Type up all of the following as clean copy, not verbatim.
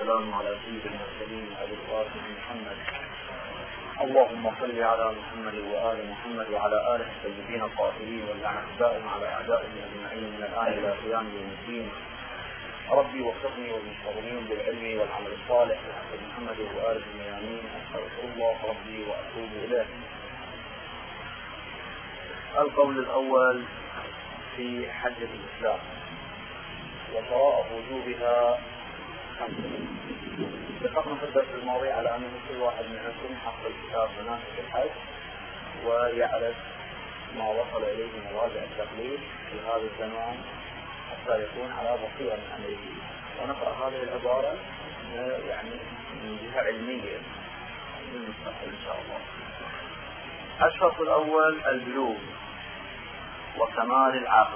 والسلام على سيد المرسلين أبي القاسم محمد. اللهم صل على محمد وآل محمد وعلى آله الطيبين الطاهرين واللعنة الدائمة على أعدائهم أجمعين من الآن إلى قيام يوم الدين. ربي وفقني والمشتغلين بالعلم والعمل الصالح بحق محمد وآله الميامين. أستغفر الله ربي وأتوب إليه. القول الأول في حج الإسلام وشرائط وجوبها 5. اتفقنا في الدرس الماضي على أن كل واحد منكم حق الكتاب مناسك الحج ويعرف ما وصل إليه من مراجع التقليد في هذا الزمان حتى يكون على بصيرة من أمره. ونقرأ هذه العبارة يعني من جهة علمية للمستقبل إن شاء الله. الشرط الأول البلوغ وكمال العقل،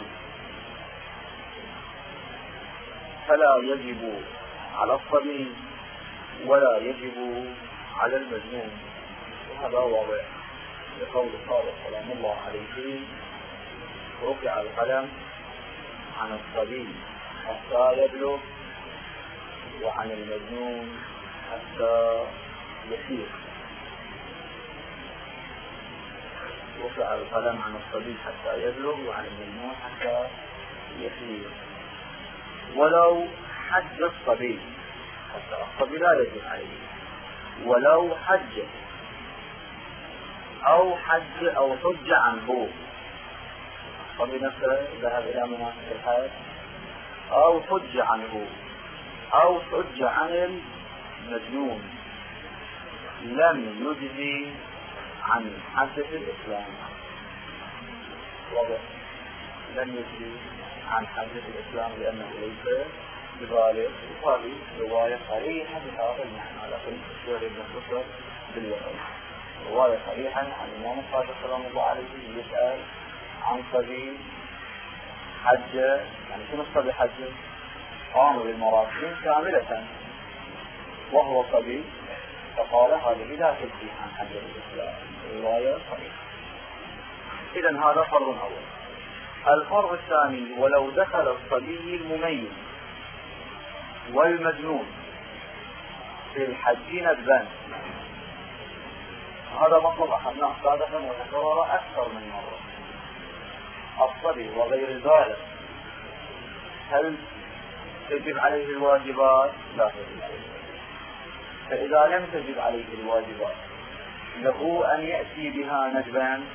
فلا يجب على الصبي ولا يجب على المجنون، وهذا واضح لقول الصادق سلام الله عليه: رفع القلم عن الصبي حتى يبلغ وعن المجنون حتى يسير. رفع القلم عن الصبي حتى يبلغ وعن المجنون حتى يسير. ولو حج الصبي، حتى الصبي لا يجب عليه، ولو حج أو حج عنه، الصبي نفسه ذهب إلى مناسك الحج أو حج عنه أو حج عن المجنون، لم يجزي عن حجة الإسلام. واضح؟ لم يجزي عن حجة الإسلام لأنه ليس ببالغ. وهذه رواية صريحة بهذا المعنى، لكن الشيخ ابن خسر بالوقت رواية صريحة عن الإمام الصادق سلام الله عليه يسأل عن صبي حج، يعني شنو الصبي حج؟ قام بالمراسم كاملة وهو صبي، فقال هذه لا تجزي عن حجة الإسلام. رواية صريحة. إذن هذا فرض أول. الفرض الثاني: ولو دخل الصبي المميز والمجنون في الحج ندبا. هذا مطلب أخذناه سابقا وتكرر أكثر من مرة. الصبي وغير البالغ هل تجب عليه الواجبات؟ لا تجب عليه. فإذا لم تجب عليه الواجبات له أن يأتي بها ندبا.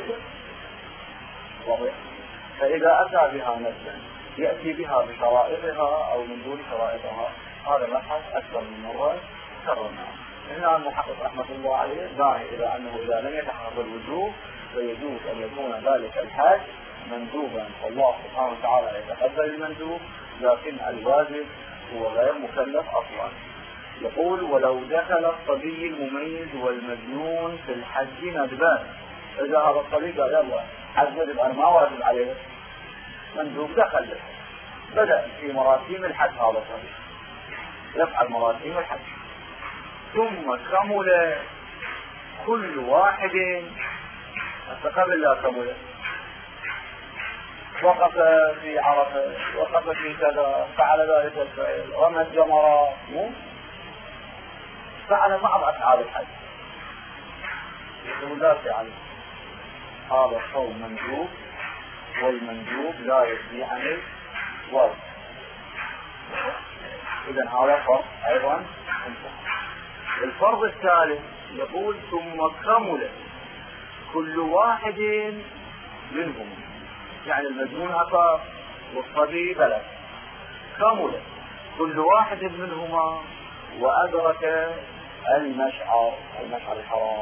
واضح؟ فإذا أتى بها ندبا يأتي بها بشرائطها أو من دون شرائطها. هذا مبحث أكثر من مرة كررناه. هنا المحقق رحمة الله عليه داعي إلى أنه إذا لم يتحقق الوجوب فيجوز أن يكون ذلك الحج مندوبا، فالله سبحانه وتعالى يتقبل المندوب، لكن الواجب هو غير مكلف أصلا. يقول: ولو دخل الصبي المميز والمجنون في الحج ندبان. إذا هذا الصبي قال يلا حج ندب أنا ما واجب عليه، مندوب دخل له، بدأ في مراسيم الحج، هذا الصبي يفعل مراسيم الحج، ثم كمل كل واحد قبل لا كمل، وقف في عرفة، وقف في كذا، فعل ذلك الفعل، رمى الجمرات، فعل بعض أفعال الحج، يقول لا فعل. هذا الصوم مندوب، والمندوب لا يجزي عن الواجب. إذن هذا فرض أيضا. الفرض الثالث يقول: ثم كمل كل واحد منهم، يعني المجنون أفاق والصبي بلغ، كمل كل واحد منهما وأدرك المشعر الحرام،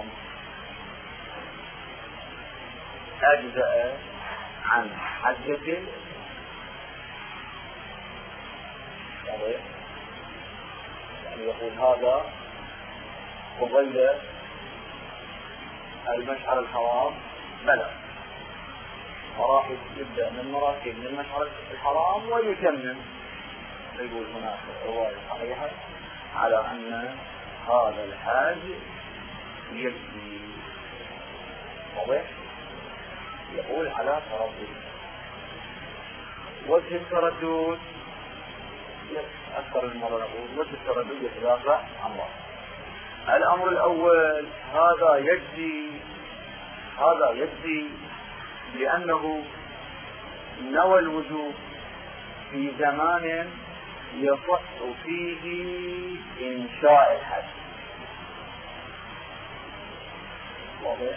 أجزأ عن حجة. يعني يقول هذا وظل المشعر الحرام بلغ، وراح يبدأ من مراسيم من المشعر الحرام ويكمل. يقول هناك رواية صحيحة على أن هذا الحاج يجزي. واضح؟ يقول على تردد. وجه التردد أكثر من مرة نقول وجه التردد يتدافع عن الله. الأمر الأول هذا يجزي لأنه نوى الوجوب في زمان يصح فيه إنشاء الحد. واضح؟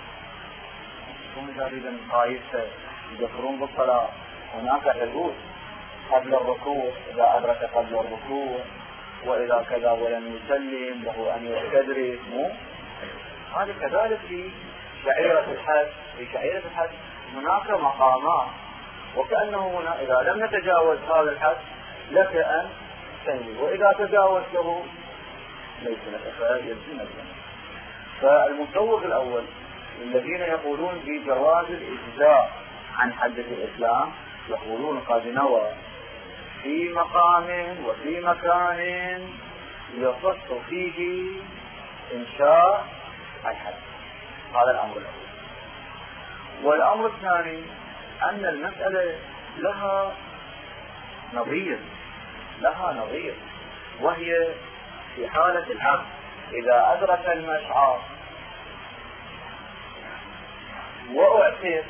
هم إذا قايسة يذكرون بالصلاة هناك حدود قبل الركوع، إذا أدرك قبل الركوع، وإذا كذا ولم يسلم له أن يستدرك. هذا كذلك في شعيرة الحج. في شعيرة الحج هناك مقامات، وكأنه هنا إذا لم نتجاوز هذا الحد لك أن تنوي، وإذا تجاوزته ليس لك فيلزمك. فالمسوغ الأول الذين يقولون بجواز الإجزاء عن حد الإسلام يقولون قد نوى في مقام وفي مكان يصح فيه إنشاء الحد. هذا الأمر الأول. والأمر الثاني أن المسألة لها نظير، وهي في حالة العبد إذا أدرك المشعر وأعتق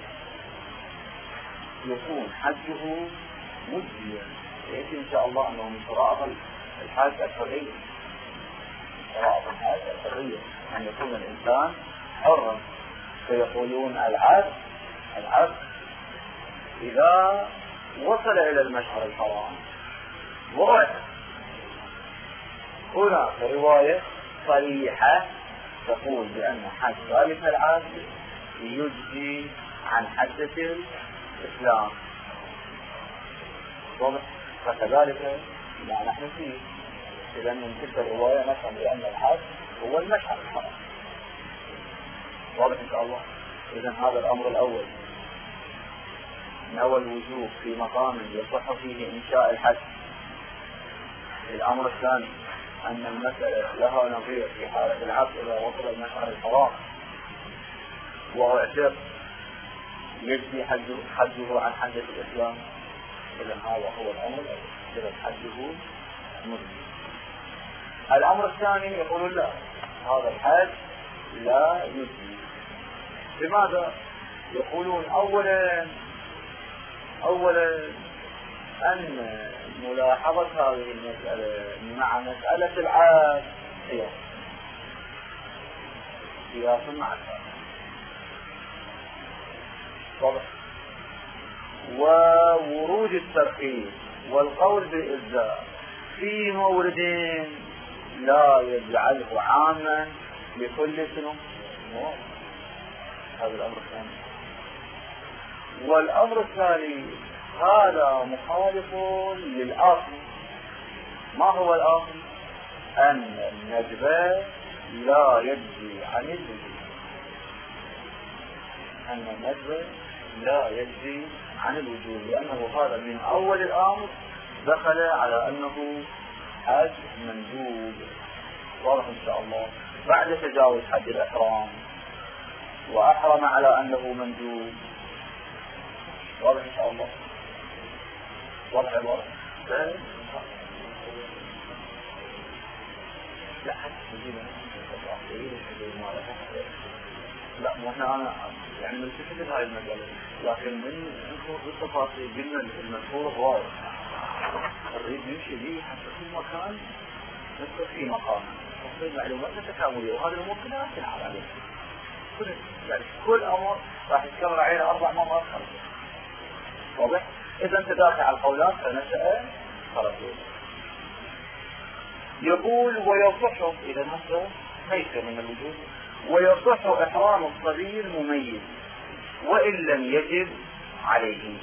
يكون حجه مجزيا. يأتي إن شاء الله أنه من شرائط الحج الحرية، أن يكون الإنسان حرا. فيقولون العبد إذا وصل إلى المشعر الحرام وأعتق. هناك رواية صريحة تقول بأن حج ذلك العبد يجزي عن حدة الإسلام. فكذلك ما نحن فيه. إذا من تلك الرواية نفهم بأن الحج هو المشعر الحرام. واضح إن شاء الله. إذا هذا الأمر الأول نوى الوجوب في مقام يصح فيه إنشاء الحج. الأمر الثاني أن المسألة لها نظير في حالة العبد إذا وصل المشعر الحرام واعتق يجزي حجه عن حجة الإسلام. إذا هذا هو الأمر الأول، إذا حجه مجزي. الأمر الثاني يقول لا، هذا الحج لا يجزي. لماذا؟ يقولون أولا أن ملاحظة هذه المسألة مع مسألة العاد قياس مع الثاني. وورود الترخيص والقول بالإجزاء في موردين لا يجعله عاما لكل سنة. هذا الأمر الثاني. والأمر الثاني هذا مخالف للأصل. ما هو الأصل؟ أن الندب لا يجزي عن الوجوب. لأنه هذا من أول الأمر دخل على أنه حج مندوب. واضح إن شاء الله. بعد تجاوز حد الإحرام وأحرم على أنه مندوب. واضح إن شاء الله. واضح. لا لا، مو احنا أنا يعني من فكرة هاي المسألة، لكن من التفاصيل قلنا المشهور واضح. الريد يمشي ليه حتى كل مكان نذكر فيه مقام تصير معلومات تكاملية، وهذا الأمور كلها تلعب عليه. كل أمر راح يتكرر عليه 4 مرات 5. واضح؟ إذا تدافع على القولات فنشأ خرجوا. يقول ويصح، إذا هذا ليس من الوجود، ويصح إحرام الصبي المميز وإن لم يجب عليه.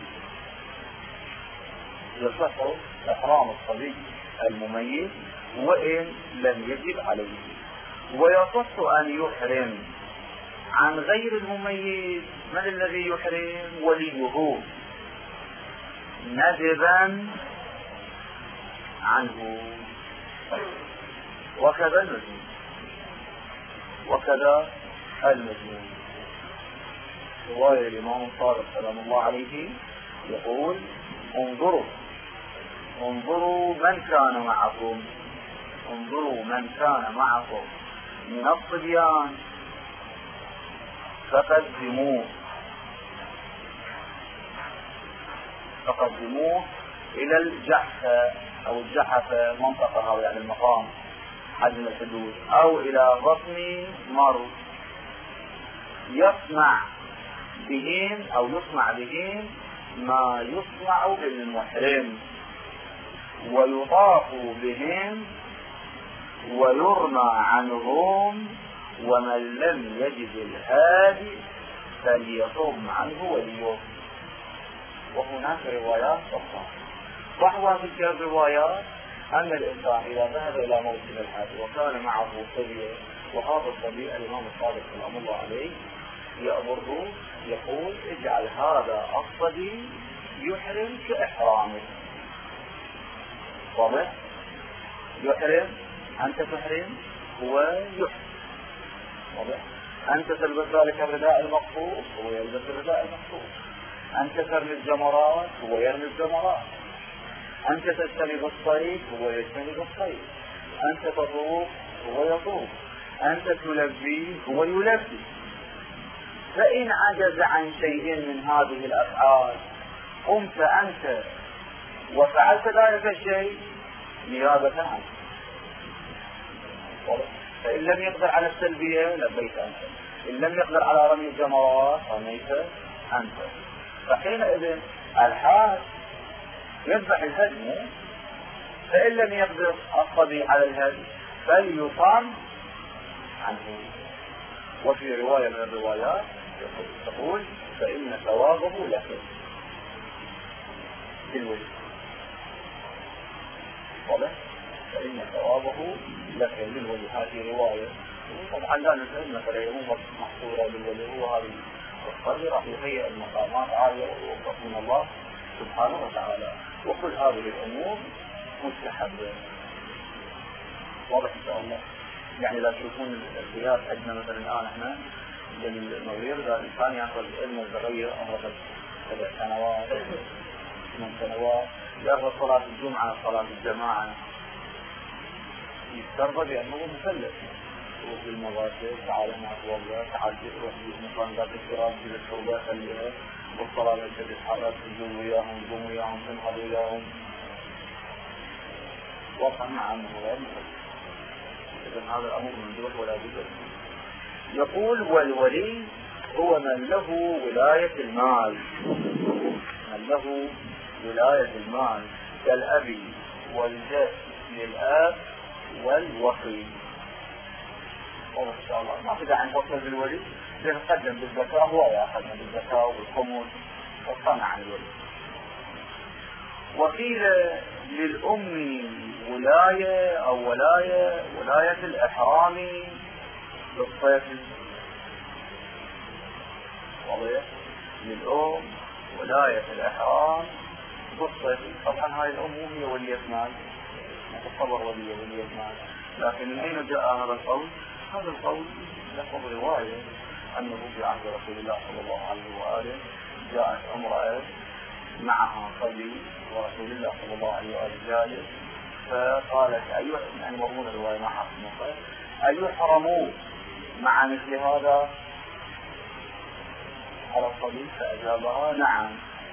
يصح إحرام الصبي المميز وإن لم يجب عليه. ويصح أن يحرم عن غير المميز. من الذي يحرم؟ وليه ندبا عنه. وكذا المجنون. رواية الإمام الصادق سلام الله عليه يقول انظروا من كان معكم، انظروا من كان معكم من الصبيان فقدموه إلى الجحفة أو الجحفة منطقة يعني المقام حجم الحدود، أو إلى بطن مرض يصنع بهن ما يصنع بالمحرم، ويطاف بهن ويرمى عنهم، ومن لم يجد الهادي فليصم عنه وليه. وهناك روايات أخرى وحوى تلك الروايات أن الإنسان إذا ذهب إلى موسم الحج وكان معه صبي، وهذا الصبي الإمام الصادق سلام الله عليه يأمره يقول اجعل هذا الصبي يحرم كإحرامه. واضح؟ يحرم، أنت تحرم هو يحرم. واضح؟ أنت تلبس ذلك الرداء المقصود هو يلبس الرداء المقصود، أنت ترمي الجمرات هو يرمي الجمرات، أنت تجتنب الصيد هو يجتنب الصيد، أنت تطوف هو يطوف، أنت تلبي هو يلبي. فإن عجز عن شيء من هذه الأفعال قمت أنت وفعلت ذلك الشيء نيابة عنه. فإن لم يقدر على التلبية لبيت أنت، إن لم يقدر على رمي الجمرات رميت أنت. فحينئذ الحاج يذبح الهدي، فإن لم يقدر الصبي على الهدي فليصام عنه. وفي رواية من الروايات تقول فإن ثوابه لك بالوجه. واضح؟ فإن ثوابه لك بالوجه. هذه رواية طبعا لا نسأل مثلا مو محصورة بالوجه، هو هذه الصبي راح يهيئ المقامات عالية ووفقنا الله سبحانه وتعالى. وكل هذه الأمور مستحبة. واضح إن شاء الله. يعني لا تشوفون القياس عندنا مثلا الآن احنا بالمغير إذا الإنسان يأخذ علم الزرية عمره 7 سنوات 8 سنوات يأخذ صلاة الجمعة صلاة الجماعة يسترضى بأنه مكلف. روح للمغاسل، تعال هنا أتوضأ، تعال روح للمكان ذات الشراب جيب الشربة خليها، والصلاة ليس تتحرك تجوم وياهم تقوم وياهم تنهض وياهم. وقع مع أنه غير مكلف. إذن هذا الأمر مندوح ولا بد. يقول والولي هو من له ولاية المال، من له ولاية المال كالأب والجد للآب والوصي. والله إن شاء الله ما في داعي نفصل بالولي، نقدم بالزكاة هو يأخذنا بالزكاة والخمس والصنع عن الولي. وقيل للأم ولاية أو ولاية الإحرام بالصيف. واضح؟ للأم ولاية الإحرام بالصيف. طبعا هاي الأم مو هي ولية مال، نتصور ولية مال، لكن من أين جاء هذا القول؟ هذا القول لفظ رواية أنه في عهد رسول الله صلى الله عليه وآله جاءت امرأة معها صبي ورسول الله صلى الله عليه وآله جالس، فقالت يعني مضمون الرواية ما حق مصر أيحرموا مع مثل هذا على الصبي؟ فأجابها نعم.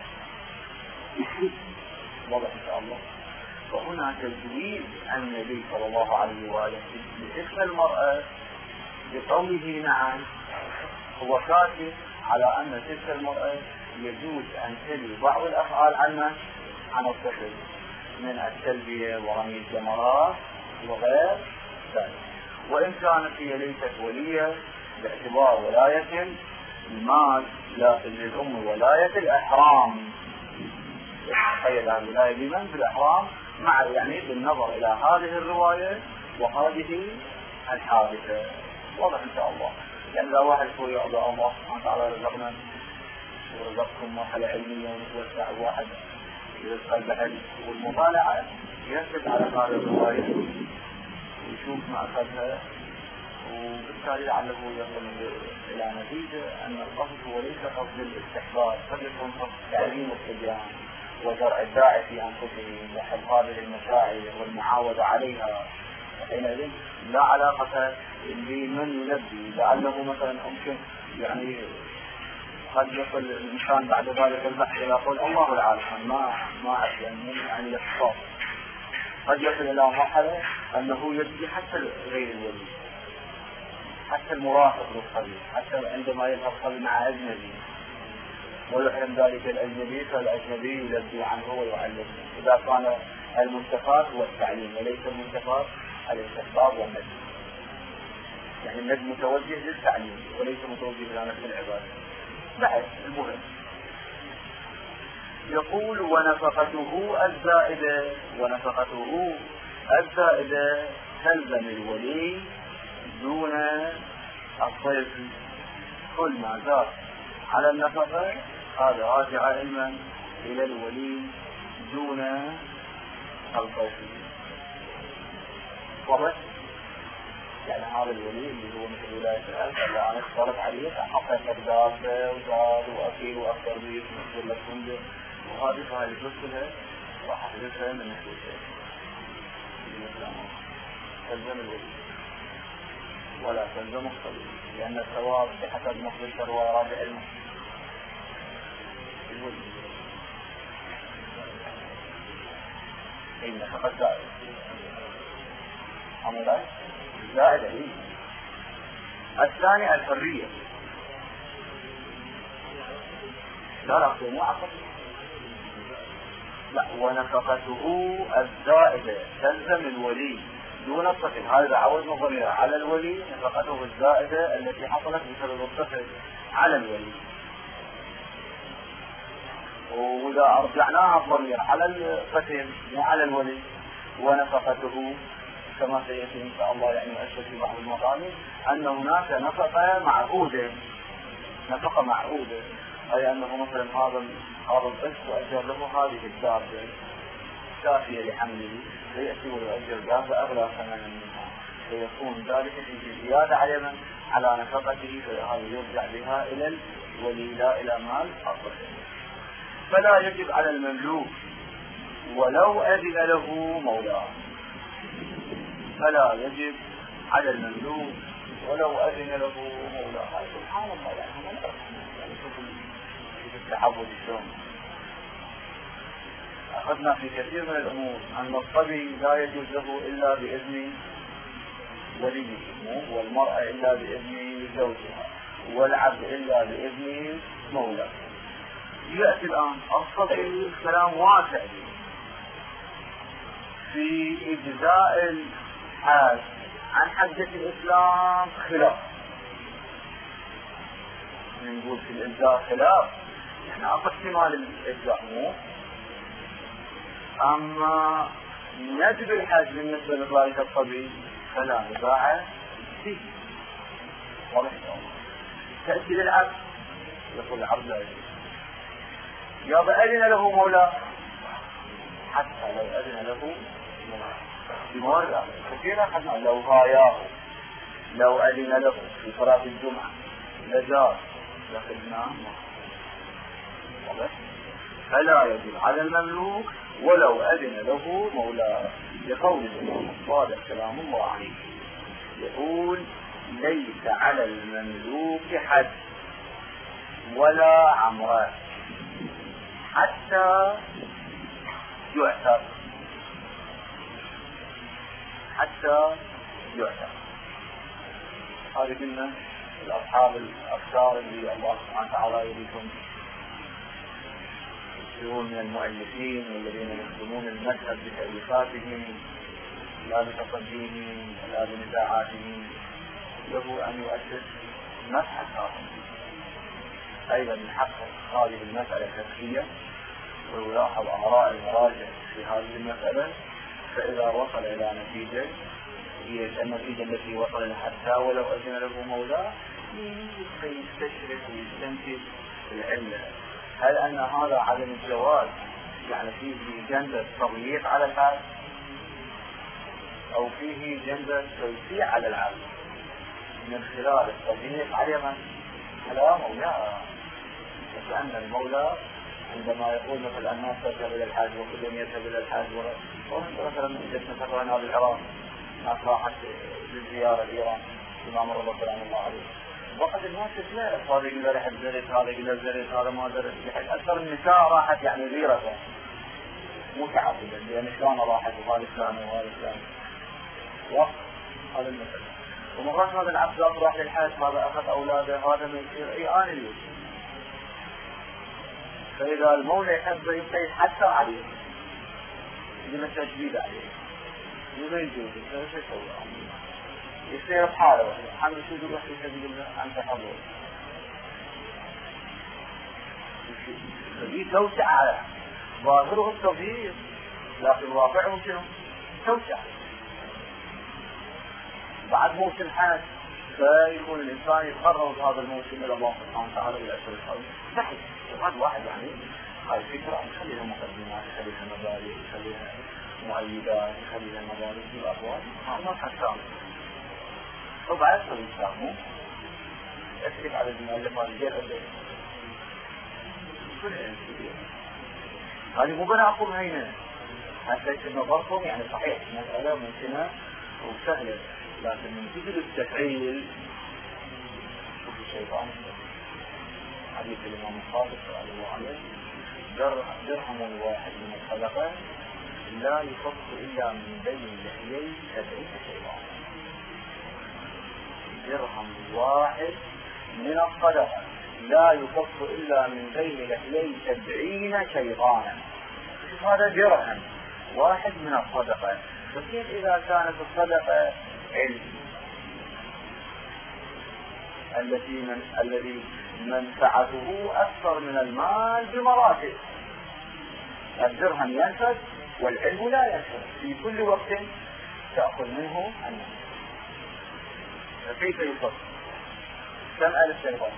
واضح إن شاء الله. وهنا تجويز النبي صلى الله عليه وآله لتلك المرأة بقوله نعم هو كافي على أن تلك المرأة يجوز أن تلي بعض الأفعال عن الطفل من التلبية ورمي الجمرات وغير ذلك. وإن كانت هي ليست ولية باعتبار ولاية المال، لكن للأم ولاية الإحرام. تخيل الولاية لمن في الإحرام مع يعني بالنظر إلى هذه الرواية وهذه الحادثة. واضح إن شاء الله. يعني إذا واحد يقول يا الله سبحانه وتعالى رزقنا ورزقكم مرحلة علمية ونتوسع واحد يرزق البحث والمطالعة يركز على هذه الرواية ويشوف ما أخذها، وبالتالي لعله يصل إلى نتيجة أن القصد هو ليس قصد الاستحباب، قد يكون قصد تعليم والتبيان، وزرع الداعي في أنفسهم وحب هذه المشاعر والمعاودة عليها، حينئذ لا علاقة بمن يلبي، لعله مثلا ممكن يعني قد يصل الإنسان بعد ذلك البحث يقول الله العالم ما أعرف يعني يخطأ، قد يصل إلى مرحلة أنه يلبي حتى غير الولي، حتى المرافق للصبي، حتى عندما يذهب الصبي مع أجنبي ويحرم ذلك الأجنبي فالأجنبي يلبي عنه ويعلمه، إذا كان المنتفات هو التعليم وليس المنتفات الاستحباب والندب، يعني الندب متوجه للتعليم وليس متوجه إلى نفس العبادة. بعد المهم يقول ونفقته الزائدة تلزم الولي دون الضيف، كل ما زاد على النفقة هذا راجع علما إلى الولي دون الضيف. واضح؟ يعني هذا الولي اللي هو مثل ولاية الأهل اللي أنا اختلط عليه حقا دابة وزاد وأكيل وأكثر بيت مثل لك وهذه فهذه تدخلها راح تدخلها من نحوشها تلزم الولي ولا تلزم الصبي، لأن الثواب بحسب نقل الشروع رابع الولي إن فقط زائد عمل زائد عليه. الثاني الحرية، لا مو عقل، لا ونفقته الزائدة تلزم الولي دون الطفل، هذا عوض نظري على الولي، نفقته الزائدة التي حصلت بسبب الطفل على الولي، وإذا أرجعناها الضمير على الطفل مو على الولي ونفقته كما سيأتي إن شاء الله يعني أشهد في بعض المقامات أن هناك نفقة معقودة، أي أنه مثلا هذا الطفل وأجر له هذه الدابة كافية لحمله فيأتي ويؤجر دابة أغلى ثمنا منها، فيكون ذلك في زيادة على نفقته، فهذا يرجع بها إلى الولي لا إلى مال الطفل. فلا يجب على المملوك ولو أذن له مولاه، فلا يجب على المملوك ولو أذن له مولاه. سبحان الله، يعني في التعبد الشام أخذنا في كثير من الأمور أن الصبي لا يجوز له إلا بإذن وليه، والمرأة إلا بإذن زوجها، والعبد إلا بإذن مولاه. يأتي الآن الصبي الكلام واسع في إجزاء الحاج عن حجة الإسلام خلاف، نقول في الإجزاء خلاف يعني أقصى احتمال الإجزاء مو، أما ندب الحاج بالنسبة لذلك الصبي فلا نزاع فيه. واضح؟ تأتي للعبد يقول العبد لا يجوز، يا أذن له مولاه، حتى لو أذن له بمولاه كثيرا حتى لو غاياه، لو أذن له في صلاة الجمعة لجاز لخدناه. فلا يجب على المملوك ولو أذن له مولاه، لقول الإمام الصادق سلام الله عليه يقول ليس على المملوك حد ولا عمرة حتى يعتق، هذه كلمة الأصحاب الأفكار اللي الله سبحانه وتعالى يريكم يكونون من المؤلفين والذين يخدمون المذهب بتأليفاتهم لا بتصديهم ولا بنزاعاتهم، له أن يؤسس مبحث أيضا من حق هذه المسألة الفقهية ويلاحظ آراء المراجع في هذه المسألة، فإذا وصل إلى نتيجة هي النتيجة التي وصل لها حتى ولو أذن له مولاه يستشرف ويستنتج العلة، هل أن هذا عدم الجواز يعني فيه جنبة تضييق على الحال أو فيه جنبة توسيع على العبد من خلال التضييق على من؟ على مولاه، لأن المولى عندما يقول مثلا الناس تذهب إلى الحج وكل يوم يذهب إلى الحج وأنت مثلا جلسنا فترة هنا بالعراق ناس راحت للزيارة لإيران الإمام الرضا سلام الله عليه وقت الناس تتلاقى هذا يقول له رحت زرت هذا يقول له زرت هذا ما زرت أكثر النساء راحت يعني غيرة متعبدة لأن شلون راحت وهذا فلان وهذا فلان وقت هذا المثل. ومرات هذا العبد راح للحج هذا أخذ أولاده هذا ما يصير أي آن اليوم. فإذا المولى يحب يبقى يتحسر عليه يجب تجديد عليه وما يجوز شو يسوي يصير بحاله الحمد شو يروح في سبيل الله عن تحضر فدي توسع على ظاهره التغيير لكن واقعه شنو؟ توسع. بعد موسم حج فيكون الإنسان يتقرب هذا الموسم إلى الله سبحانه وتعالى بالأشهر الحرم صحيح. وهذا واحد يعني هاي الفكرة يخليها مقدمات يخليها مبادئ يخليها مؤيدات يخليها مبادئ في الأبواب ما حسام وبعد فليسامه أكتب على المؤلفات غير أبدا كل انسان هذه مو بناقض هينة حتى نظركم يعني صحيح مسألة ممكنة وسهلة لكن من تجد التفعيل شوف الشيطان حديث الإمام الصادق صلى الله عليه درهم واحد من الصدقة لا يفك إلا من بين لحيي 70 شيطان. درهم واحد من الصدقة لا يفك إلا من بين لحيي 70 شيطانا. هذا درهم واحد من الصدقة. فكيف إذا كانت الصدقة علم الذي منفعته أكثر من المال بمراتب. الدرهم ينفد والعلم لا ينفد في كل وقت تأخذ منه النفس. فكيف يفكر؟ كم ألف شيطان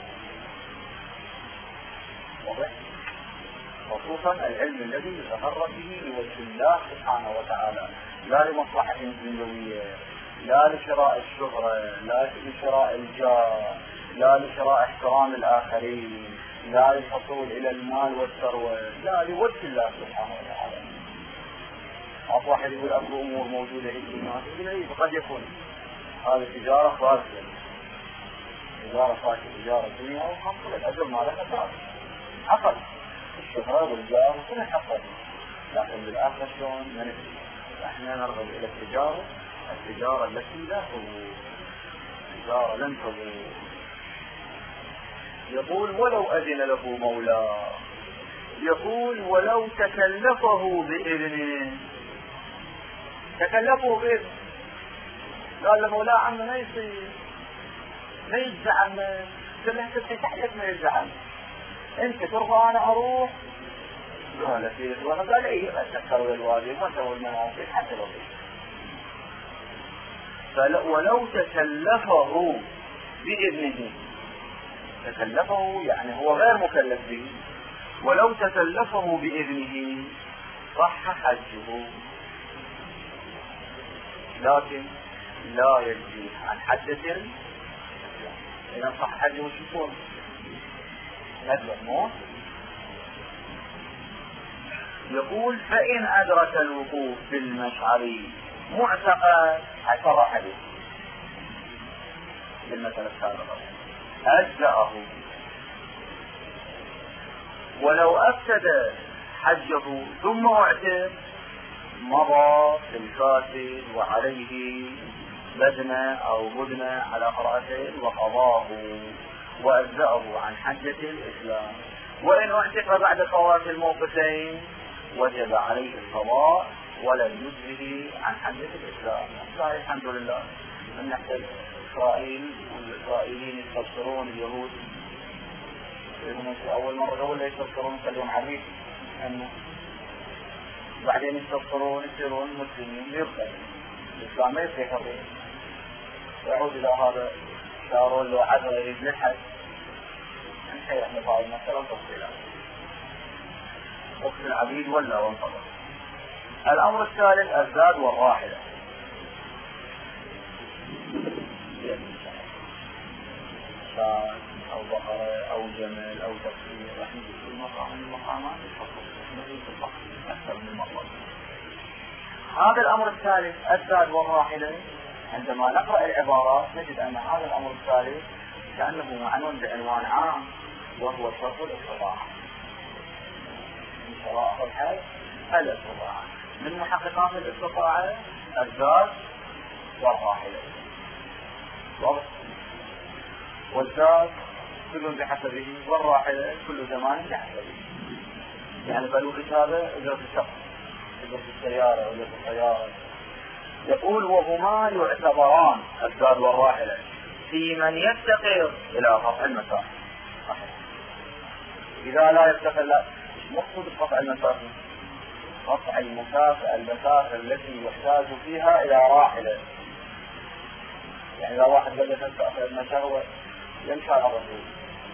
واضح؟ خصوصا العلم الذي يتقرب به لوجه الله سبحانه وتعالى لا لمصلحة دنيوية لا لشراء الشهرة لا لشراء الجاه لا لشراء احترام الآخرين لا للحصول إلى المال والثروة لا لوجه الله سبحانه وتعالى. واحد يقول أبو أمور موجودة الناس يقول قد يكون هذه تجارة فاسدة تجارة فاسدة تجارة دنيا وحصل الأجر ما لها خسارة حصل الشهرة والجاه وكل حصل لكن بالآخر شلون ننفذ احنا نرغب إلى التجارة التي لا تضر تجارة لن تضر. يقول ولو أذن له مولاه يقول ولو تكلفه بإذنه تكلفه بإذنه قال لمولاه عمه ما يصير ما يزعم سمحت بتحيك ما يزعم انت ترضى انا اروح قال فيه وانا قال ايه اتذكروا الواجب ما سووا المناسك حتى لو ولو تكلفه بإذنه تكلفه يعني هو غير مكلف به ولو تكلفه بإذنه صح حجه لكن لا يجزي عن حدث إذا صح حجه شو يكون هذا الموت. يقول فإن أدرك الوقوف بالمشعر معتقد حتى حديث بالمثل السابقة أجزأه ولو أفسد حجه ثم اعتق مضى في الفاسد وعليه بدنة أو بدنة على قراءته وقضاه وأجزأه عن حجة الإسلام. وإن اعتق بعد فوات الموقفين وجب عليه القضاء ولم يجزه عن حجة الإسلام. الحمد لله أن نحتاج إسرائيل والإسرائيليين يستبصرون اليهود أول مرة ولا يستبصرون يخلون عبيد أنه بعدين يستبصرون يصيرون مسلمين يرقى الإسلام ما يصير حرية يعود إلى هذا شارون له عدل يريد لحد نحن احنا بعض مثلا تفصيلا وقت العبيد ولا وانفضل. الأمر الثالث الزاد والراحلة شاة أو بقرة أو جمل أو تفصيل رح نجد في المقام هذا الأمر الثالث الزاد والراحلة، عندما نقرأ العبارات نجد أن هذا الأمر الثالث كأنه معنون بعنوان عام، وهو شرط الاستطاعة. من شرائط الحج الاستطاعة، من محققات الاستطاعة الزاد والراحلة. والزاد كل بحسبه، والراحلة كل زمان بحسبه. يعني بلوغة هذا أجرة الشخص، أجرة السيارة، أجرة السيارة. يقول وهما يعتبران الزاد والراحلة في من يفتقر إلى قطع المسافة. إذا لا يفتقر، لا مقصود قطع المسافة، قطع المسافة التي يحتاج فيها إلى راحلة. يعني إذا واحد قال لك قطع المسافة يمشي على الرسول،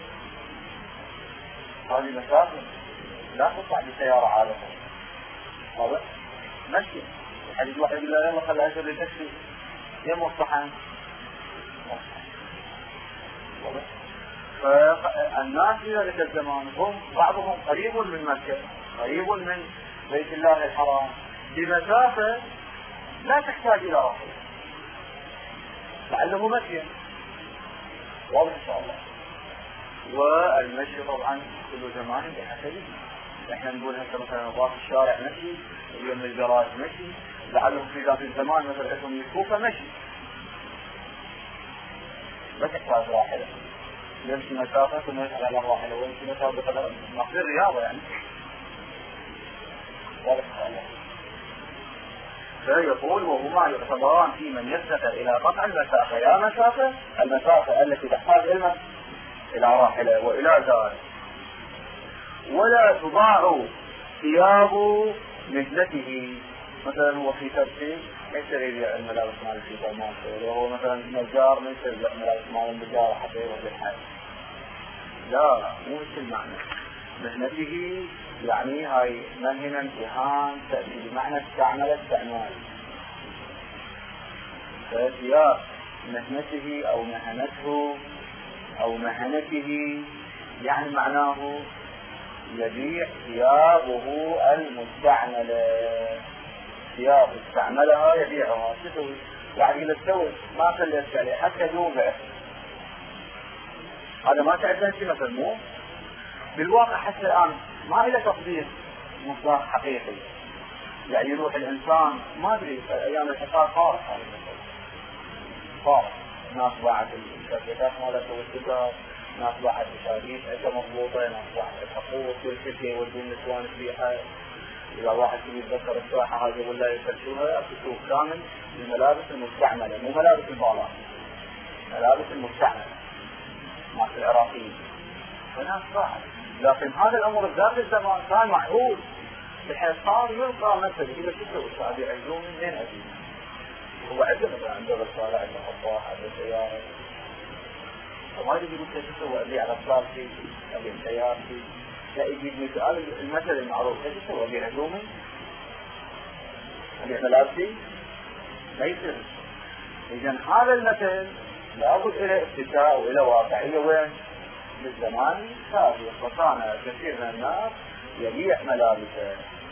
هذه مسافة لا تقطع بسيارة عادة، واضح؟ مشي. الحديث واحد يقول له يلا خلي أجر لتكفي يم الصحن. فالناس في ذلك الزمان هم بعضهم قريب من مكة، قريب من بيت الله الحرام بمسافة لا تحتاج إلى راحلة، لعله مشي. واضح إن شاء الله. والمشي طبعا كل زمان بحسبه. احنا نقول هسه مثلا ضاف الشارع مشي، اليوم الجراج مشي، لعلهم في ذات الزمان مثلا اسم الكوفة مشي، بس يحتاج راحلة، يمشي مسافة ثم يسأل على الراحلة، ويمشي مسافة بقدر مقدار رياضة يعني. واضح إن شاء الله. فيقول وهما يعتبران في من يفتقر إلى قطع المسافة، يا مسافة المسافة التي تحتاج إلى راحلة وإلى زاد. ولا تباع ثياب مهنته، مثلا هو في ترتيب يشتري يبيع الملابس مال السوبر ماركت، وهو مثلا نجار ما يشتري الملابس مال النجار حتى يروح للحج. لا، مو مثل المعنى. مهنته يعني هاي مهنة امتحان تأتي بمعنى استعمل استعمال. فثياب مهنته أو مهنته أو مهنته يعني معناه يبيع ثيابه المستعملة، ثياب استعملها يبيعها. تسوي يعني إذا تسوي ما خليت عليه حتى يوبع، هذا ما تعرفين شيء مثل مو بالواقع. حتى الآن ما إلى تطبيق مصداق حقيقي، يعني يروح الإنسان ما أدري أيام الحصار صارت هذا المثل، صارت ناس باعت الشركات مالته والتجار، ناس باعت مشاريع عدة مضبوطة، ناس باعت الحقوق والشركة يودون نسوان فيها. إذا واحد يتذكر الساحة هذه ولا يفتشوها بسوق كامل الملابس المستعملة، مو ملابس البالات، ملابس المستعملة مع العراقيين. فناس باعت، لكن هذا الأمر ذات الزمان كان معهود بحيث صار يلقى مثل إذا شفته الشعب يعزون من أبي هو عنده مثلا عنده رسالة، عنده خطاح، عنده سيارة، فما يجي يقول تسوى أبي على صلاتي أبي سيارتي، لا يجي مثال المثل المعروف تسوى أبي عزومي أبي ملابسي، ما يصير. إذن هذا المثل لابد إلى ابتداء وإلى واقعية وين؟ بالزمان السابق. فكان كثير من الناس يبيع ملابسه،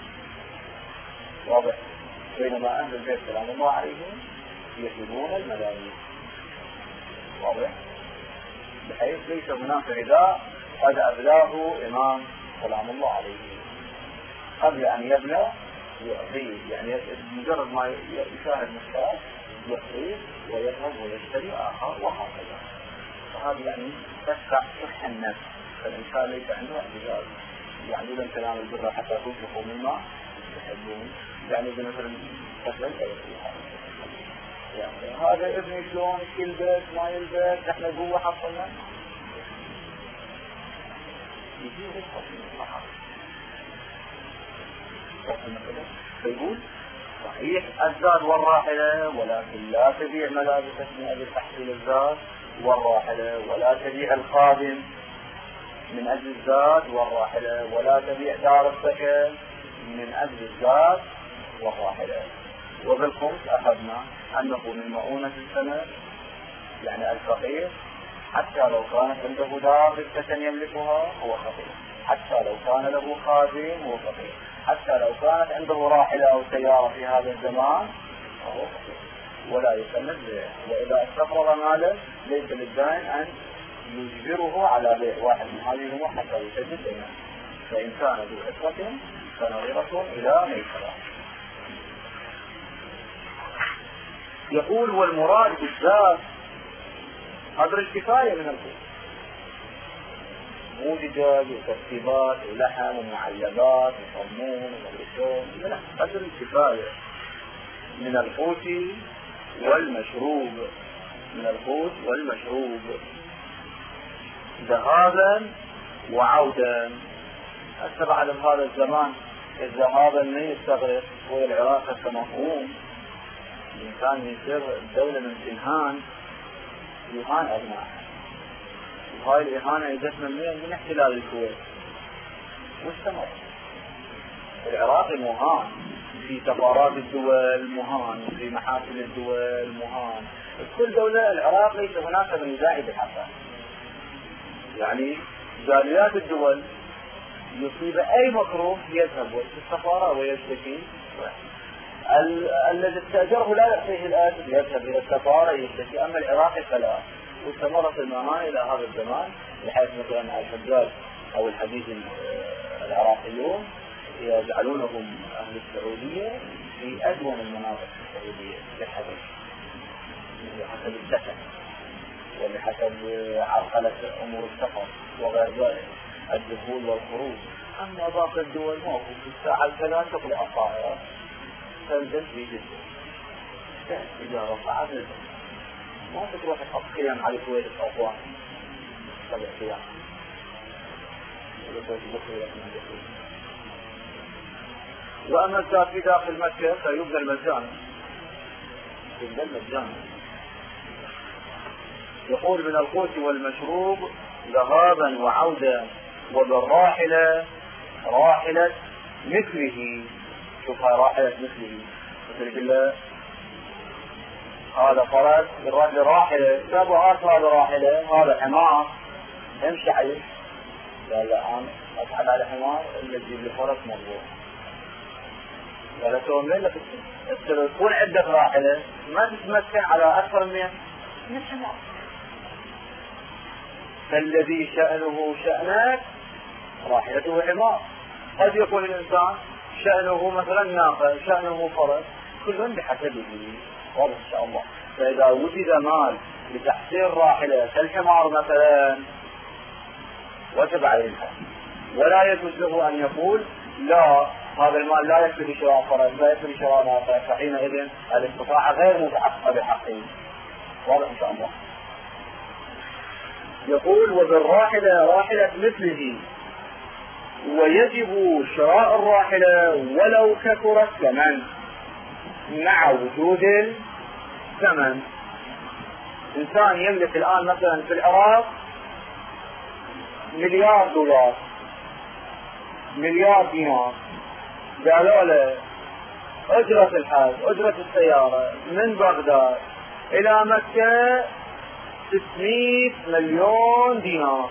واضح، بينما أهل البيت سلام الله عليهم يسلبون الملابس، واضح، بحيث ليس هناك رداء قد أبلاه إمام سلام الله عليه قبل أن يبلى يعطيه، يعني مجرد ما يشاهد مشكلة يعطيه ويذهب ويشتري آخر وهكذا. فهذا يعني تدفع صح النفس، فالإنسان ليس عنده اعتزاز، يعني لن تنالوا البر حتى تنفقوا مما تحبون، يعني مثلا مثلا يعني هذا ابني شلون يلبس ما يلبس، احنا جوا حصلنا يجي فيقول صحيح الزاد والراحلة، ولكن لا تبيع ملابسك من أجل تحصيل الزاد والراحلة، ولا تبيع الخادم من أجل الزاد والراحلة، ولا تبيع دار السكن من أجل الزاد والراحلة. وبالخمس أخذنا أنه من مؤونة السنة يعني الفقير حتى لو كانت عنده دار السكن يملكها هو فقير، حتى لو كان له خادم هو فقير، حتى لو كانت عنده راحلة أو سيارة في هذا الزمان فهو فقير ولا يسند بيع. وإذا استقرض ماله ليس للدائن أن يجبره على بيع واحد من هذه الأمور حتى يسدد دينه. فإن كان ذو عسرة فنظرة إلى ميسرة. يقول والمراد بالذات قدر الكفاية من القوت، مو دجاج وترتيبات ولحم ومعلبات وصمون ومغرسون، لا، قدر الكفاية من القوت والمشروب، من القوت والمشروب ذهابا وعودا. هسه بعد هذا الزمان الذهابا ما يستغرق والعراق كمفهوم الإنسان يصير الدولة من إهان يهان أبنائها، وهاي الإهانة إجت من احتلال الكويت واستمر. العراق مهان في سفارات الدول، مهان في محافل الدول، مهان كل دولة. العراق ليس هناك من داعي بحقه، يعني جاليات الدول يصيب أي مكروه يذهب في السفارة ويشتكي. الذي استأجره لا يعطيه الأجر يذهب إلى السفارة يشتكي. أما العراقي فلا. واستمرت المهانة إلى هذا الزمان بحيث مثلا الحجاج أو الحديث العراقيون يجعلونهم أهل السعودية في أدون المناطق السعودية بحسب السكن وبحسب عرقلة أمور السفر وغير ذلك الدخول والخروج. أما باقي الدول موقف في الساعة الثلاثة تطلع الطائرة تنزل في جدة إذا رفعت ما تروح تحط خيام على الكويت الأطوان 7 خيام وأما الزاد في داخل مكة فيبنى المجانا، يبنى المجانا. يقول من القوت والمشروب ذهابا وعودا وبالراحلة راحلة مثله. شوف هاي راحلة مثله مثل الله هذا فرد بالرجل راحلة سابعات هذا راحلة هذا حمار امشي عليه. لا أنا أصعد على حمار اللي تجيب لي فرس مضبوط ولا تقول لك تكون عدة راحلة ما تتمكن على أكثر من حمار. فالذي شأنه شأنك راحلته حمار. قد يكون الإنسان شأنه مثلا ناقة شأنه فرس كل بحسبه واضح إن شاء الله. فإذا وجد مال لتحصيل راحلة كالحمار مثلا وجب عليه الحج. ولا يجوز له أن يقول لا هذا المال لا يكفي لشراء فرس لا يكفي لشراء ناقة، فحينئذ الاستطاعة غير متحققة بحقه. واضح إن شاء الله. يقول وبالراحلة راحلة مثله ويجب شراء الراحلة ولو كثر الثمن مع وجود الثمن. إنسان يملك الآن مثلا في العراق $1,000,000 $1,000,000 دينار، قالوا له أجرة الحج أجرة السيارة من بغداد إلى مكة 600 مليون دينار،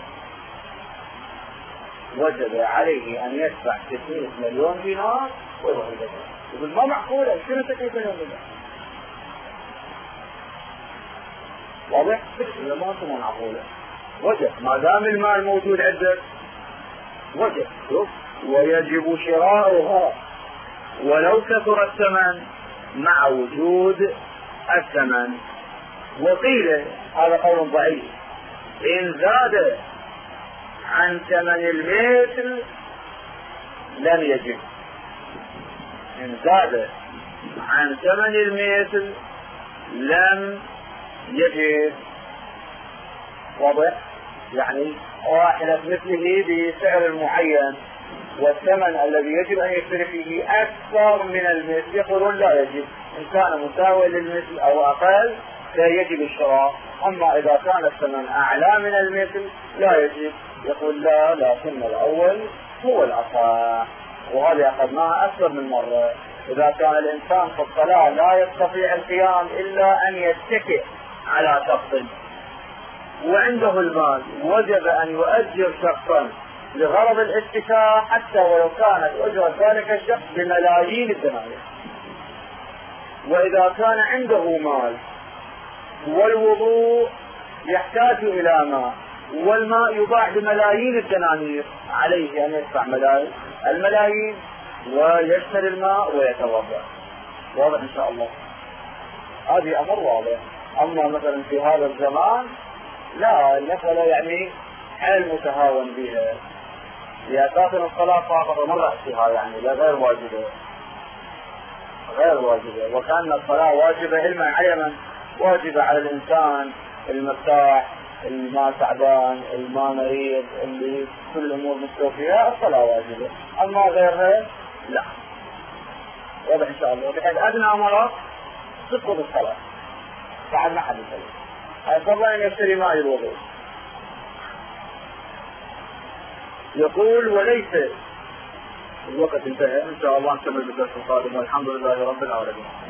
وجب عليه أن يدفع 600 مليون دينار ويروح البلد. يقول ما معقولة شنو 600 مليون دينار؟ واضح؟ إذا ما أنتم معقولة وجب ما دام المال موجود عندك وجب. ويجب شراؤها ولو كثر الثمن مع وجود الثمن. وقيل هذا قول ضعيف إن زاد عن ثمن المثل لم يجب. إن زاد عن ثمن المثل لم يجب. واضح؟ يعني راحلة مثله بسعر معين والثمن الذي يجب أن يشتري فيه أكثر من المثل يقولون لا يجب. إن كان مساوي للمثل أو أقل فيجب الشراء. أما إذا كان الثمن أعلى من المثل لا يجب. يقول لا لكن الأول هو الأصح. وهذا أخذناها أكثر من مرة. إذا كان الإنسان في الصلاة لا يستطيع القيام إلا أن يتكئ على شخص وعنده المال وجب أن يؤجر شخصا لغرض الاتكاء حتى ولو كانت أجرة ذلك الشخص بملايين الدنانير. وإذا كان عنده مال والوضوء يحتاج إلى ماء والماء يباع بملايين الدنانير، عليه أن يدفع الملايين ويشتري الماء ويتوضأ. واضح إن شاء الله؟ هذه أمر واضح. أما مثلا في هذا الزمان لا، المسألة يعني حال متهاون بها، لأساس الصلاة فاقط من رأسها، يعني لا غير واجبة، غير واجبة. وكان الصلاة واجبة علما عيما، واجبة على الإنسان المرتاح، الما تعبان، الما مريض، اللي كل الأمور مستوفية، الصلاة واجبة. أما غيرها لا. واضح إن شاء الله؟ بحيث أدنى مرض تسقط الصلاة بعد ما حد يصلي، أفضل أن يشتري ماء الوضوء. يقول وليس الوقت انتهى، إن شاء الله نكمل بالدرس القادم، والحمد لله رب العالمين.